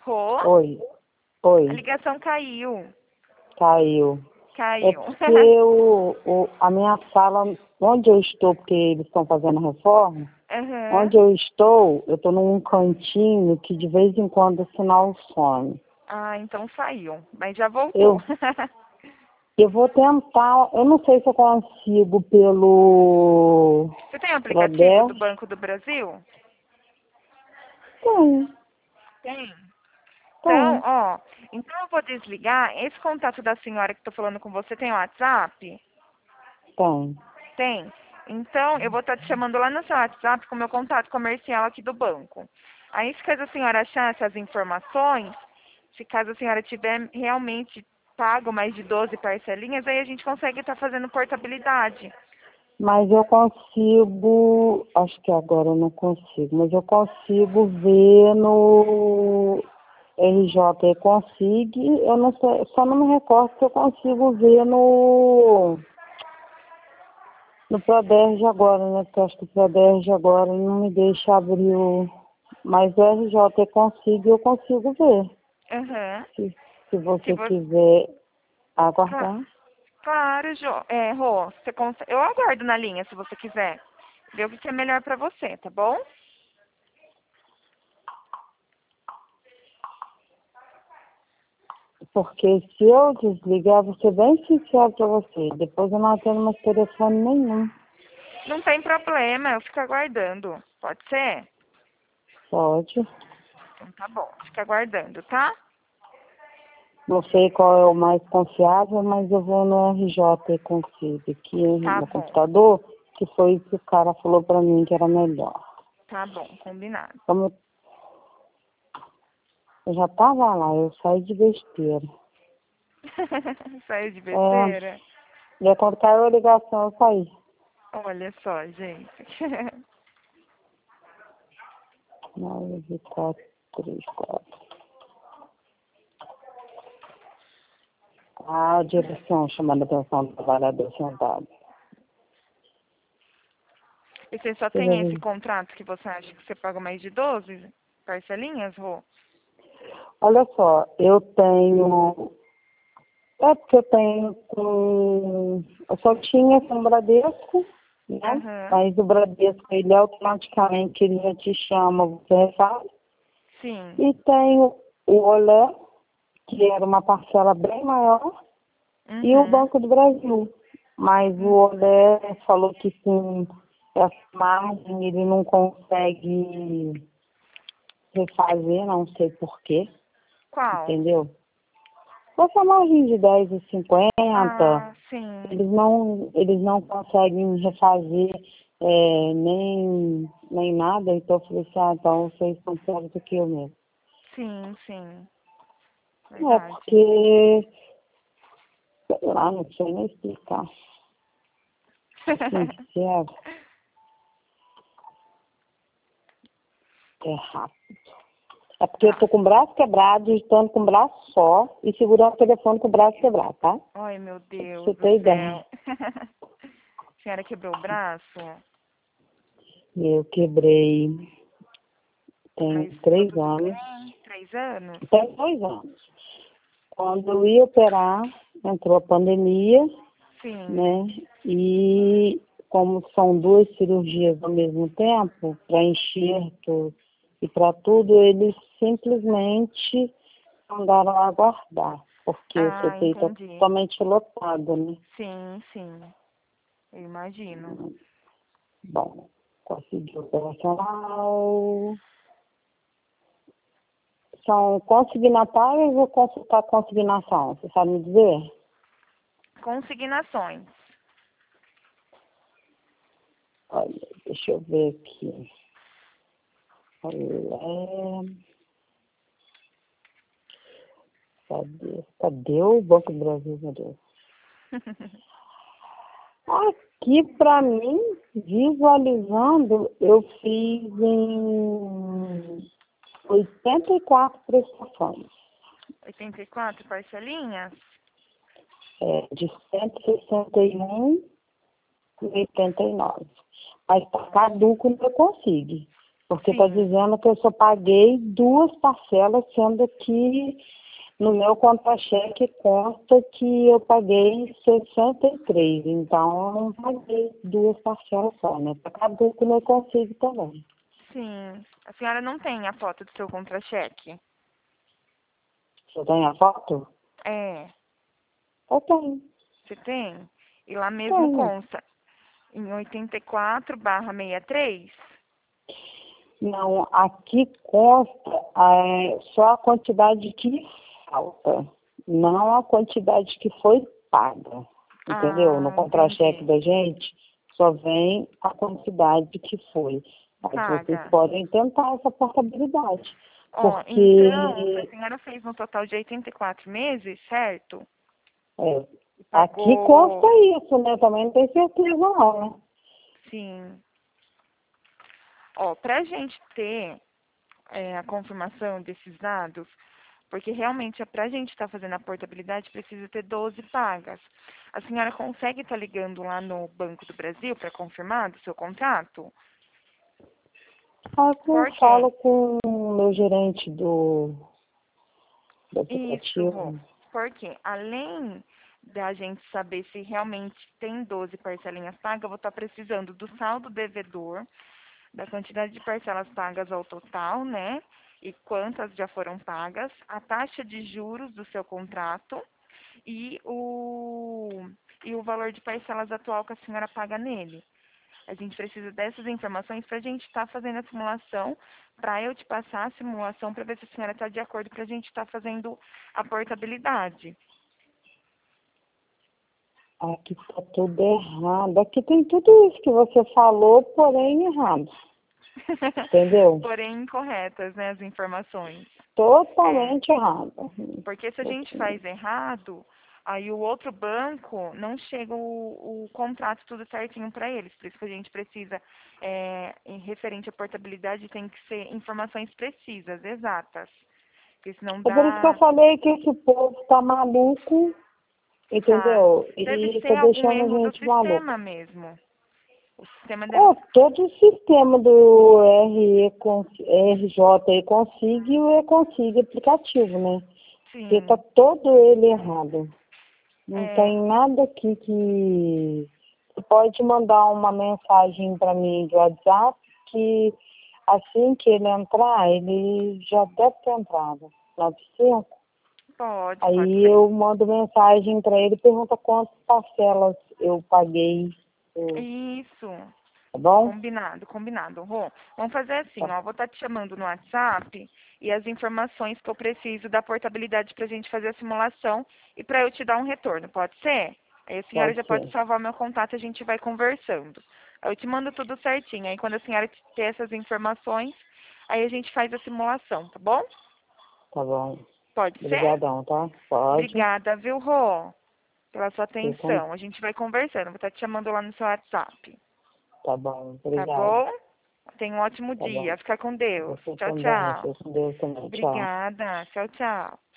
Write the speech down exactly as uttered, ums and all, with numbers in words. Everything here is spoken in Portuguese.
Rô, Oi, a oi, ligação caiu. caiu. É Caiu. porque o, o, a minha sala, onde eu estou, porque eles estão fazendo reforma, Aham. onde eu estou, eu estou num cantinho que de vez em quando o sinal some. Ah, então saiu. Mas já voltou. Eu, eu vou tentar, eu não sei se eu consigo pelo Você tem o aplicativo do Proder. Banco do Brasil? Tem, Tem. Então, tem, ó, então eu vou desligar. Esse contato da senhora que estou falando com você tem WhatsApp? tem. Tem. Então, eu vou estar te chamando lá no seu WhatsApp com o meu contato comercial aqui do banco. Aí, se caso a senhora achar essas informações, se caso a senhora tiver realmente pago mais de doze parcelinhas, aí a gente consegue estar fazendo portabilidade. Mas eu consigo, acho que agora eu não consigo, mas eu consigo ver no R J E consigo, eu não sei, só não me recordo se eu consigo ver no, no Proderj agora, né? Porque eu acho que o Proderj agora não me deixa abrir o. Mas o R J E consigo, eu consigo ver. Aham. Se, se Se você você... quiser Cla- aguardar. Claro, Jo. É, Rô, você consegue... eu aguardo na linha se você quiser. Ver o que que é melhor pra você, tá bom? Porque se eu desligar, vou ser bem sincero pra você. Depois eu não atendo mais telefone nenhum. Não tem problema, eu fico aguardando. Pode ser? Pode. Então tá bom, fica aguardando, tá? Não sei qual é o mais confiável, mas eu vou no R J e consigo aqui Tá no bom, computador, que foi o que o cara falou pra mim que era melhor. tá bom, combinado. Como eu já tava lá, eu saí de besteira. Saiu de É, besteira? e quando caiu a ligação, eu saí. Olha só, gente. nove, quatro, três, quatro. Ah, a direção chamando a atenção do trabalhador sentado. E você só Você já tem esse viu? contrato que você acha que você paga mais de doze parcelinhas, Rô? Olha só, eu tenho. É porque eu tenho com. Eu só tinha com o Bradesco, né? Aham, Mas o Bradesco, ele automaticamente ele já te chama, você faz. sim. E tenho o Olé, que era uma parcela bem maior, e o Uhum. Banco do Brasil. Mas o Hum. Olé falou que com essa margem ele não consegue refazer, não sei porquê, Qual? entendeu? Essa margem de dez e cinquenta, Ah, sim. eles não, eles não conseguem refazer é, nem, nem nada, então eu falei assim, ah, então vocês são piores do que eu mesmo. Sim, sim. É Verdade. porque, sei lá, não sei nem explicar. Sincero, é rápido. É porque eu Tá. tô com o braço quebrado, estando com o braço só e segurando o telefone com o braço quebrado, tá? Ai, meu Pra Deus você do ter ideia. céu. A senhora quebrou o braço? Eu quebrei tem Mas ficou três tudo anos, bem? Três anos? tem dois anos. Quando eu ia operar, entrou a pandemia, Sim. né? E como são duas cirurgias ao mesmo tempo, para enxerto e para tudo, eles simplesmente mandaram aguardar, porque o Ah, C T I está entendi. totalmente lotado, né? Sim, sim. Eu imagino. Bom, consegui operacional. São consignatárias ou consultar consignação? Você sabe me dizer? Consignações. Olha, deixa eu ver aqui. Olha, cadê? Cadê o Banco do Brasil, meu Deus? Aqui, para mim, visualizando, eu fiz em oitenta e quatro prestações, Oitenta e quatro parcelinhas? é, de cento e sessenta e um e oitenta e nove. Mas tá caduco não eu consigo, Porque está Sim. dizendo que eu só paguei duas parcelas, sendo que no meu contra-cheque consta que eu paguei sessenta e três. Então, eu não paguei duas parcelas só, né? Para caduco eu consigo também. Sim. A senhora não tem a foto do seu contra-cheque? Você tem a foto? É. Eu tenho. Você tem? E lá mesmo Tenho. consta em oitenta e quatro barra sessenta e três? Não, aqui consta é, só a quantidade que falta, não a quantidade que foi paga. Entendeu? No Ah, contra-cheque entendi. da gente, só vem a quantidade que foi. Mas vocês Paga. podem tentar essa portabilidade. Ó, então, a Porque senhora fez um total de oitenta e quatro meses, certo? é, E aqui consta pagou, isso, né? Também não tenho certeza não, né? sim. Ó, pra gente ter é, a confirmação desses dados, porque realmente é pra gente estar fazendo a portabilidade, precisa ter doze pagas. A senhora consegue estar ligando lá no Banco do Brasil para confirmar do seu contrato? Aí eu Por quê? falo com o meu gerente do, do Isso, Rô. aplicativo. Porque além da gente saber se realmente tem doze parcelinhas pagas, eu vou estar precisando do saldo devedor, da quantidade de parcelas pagas ao total, né? E quantas já foram pagas, a taxa de juros do seu contrato e o, e o valor de parcelas atual que a senhora paga nele. A gente precisa dessas informações para a gente estar fazendo a simulação, para eu te passar a simulação para ver se a senhora está de acordo para a gente estar fazendo a portabilidade. Aqui tá tudo errado. Aqui tem tudo isso que você falou, porém errado. Entendeu? Porém, incorretas, né, as informações. É, Totalmente errado. porque se a gente faz errado, aí o outro banco não chega o, o contrato tudo certinho para eles. Por isso que a gente precisa, é, em referente à portabilidade, tem que ser informações precisas, exatas. Porque senão É por isso que eu dá, falei que esse povo tá maluco, tá? entendeu? Deve E tá ser algum deixando a erro do gente maluco. sistema mesmo. O sistema deve. Oh, todo o sistema do R E, con- R J e Consiga e o E-Consiga aplicativo, né? Porque tá Sim. todo ele errado. Não É. tem nada aqui que... Você pode mandar uma mensagem para mim de WhatsApp que assim que ele entrar, ele já deve ter entrado. nove cinco. Pode, pode Aí ser. eu mando mensagem para ele e pergunta quantas parcelas eu paguei. eu- Isso. Tá bom? Combinado, combinado. Rô, vamos fazer assim, Tá, ó. Vou estar te chamando no WhatsApp e as informações que eu preciso da portabilidade para a gente fazer a simulação e para eu te dar um retorno. Pode ser? Aí a senhora pode já pode ser. salvar meu contato e a gente vai conversando. Aí eu te mando tudo certinho. Aí quando a senhora ter essas informações, aí a gente faz a simulação, tá bom? Tá bom. Pode ser? Obrigadão, tá? Pode. Obrigada, viu, Rô, pela sua Fique com- atenção. A gente vai conversando. Vou estar te chamando lá no seu WhatsApp. Tá bom. Tá Obrigado. bom? Tenha um ótimo Tá bom. dia. Fica com Deus. Você Tchau, também. tchau. Fique com Deus também. Tchau. Obrigada. Tchau, tchau.